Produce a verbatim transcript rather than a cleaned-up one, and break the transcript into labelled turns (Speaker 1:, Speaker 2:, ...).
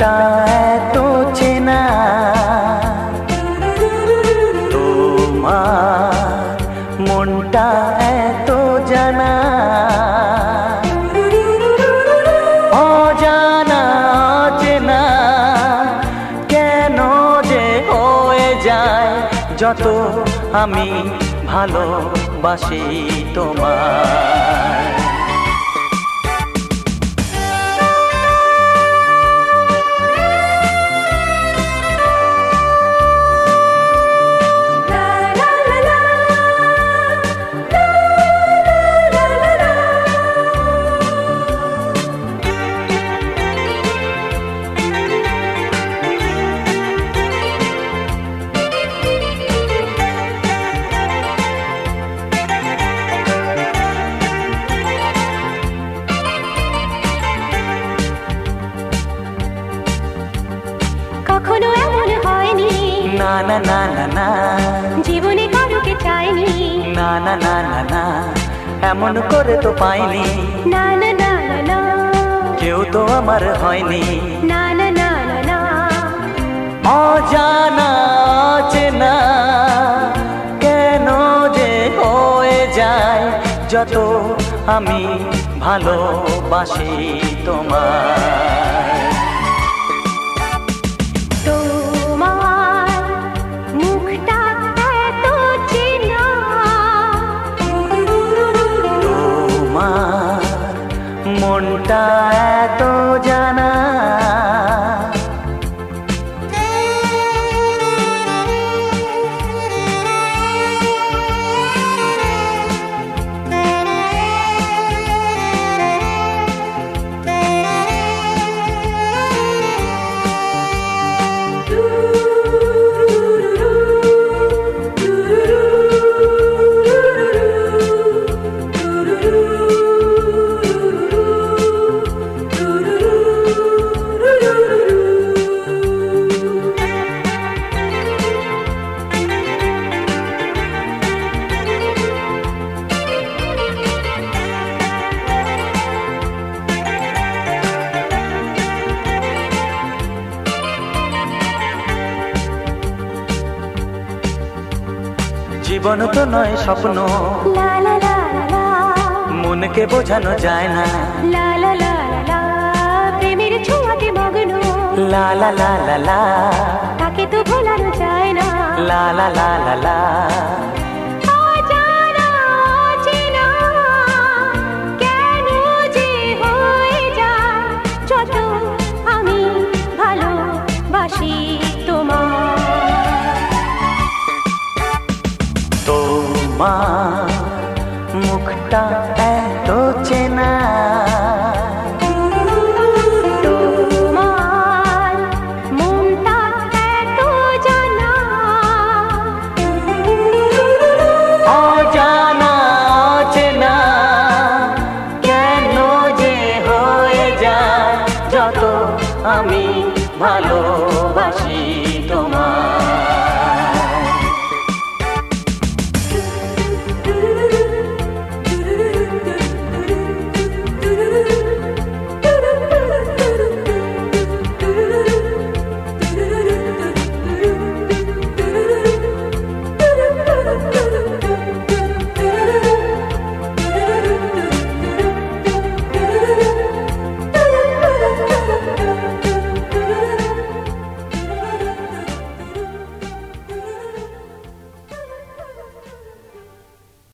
Speaker 1: মনটা এত চেনা, তোমার মনটা এত জানা, অজানা চেনা কেন যে হয়ে যায় যত আমি ভালোবাসি তোমায়।
Speaker 2: কখনো এমন হয়নি,
Speaker 1: না না না না না,
Speaker 2: জীবনে কারোকে চাইনি,
Speaker 1: না না না না না, এমন করে তো পাইনি,
Speaker 2: না না না না না,
Speaker 1: কেউ তো আমার হয়নি,
Speaker 2: না না না না না,
Speaker 1: অজানা চেনা কেন যে হয়ে যায় যত আমি ভালোবাসি তোমায়।
Speaker 2: তোমার মুখটা এত চেনা,
Speaker 1: তোমার মনটা এত জানা, জীবন তো নয় স্বপ্ন,
Speaker 2: লা লা লা লা,
Speaker 1: মনকে বোঝানো যায় না,
Speaker 2: লা লা লা লা, প্রেমের ছোঁয়াতে মগ্ন,
Speaker 1: লা লা লা লা লা,
Speaker 2: তাকে তো ভোলানো যায় না,
Speaker 1: লা লা লা লা লা,
Speaker 2: অজানা চেনা কেন যে হয়ে যায় যত আমি ভালোবাসি তোমায়।
Speaker 1: তোমার মুখটা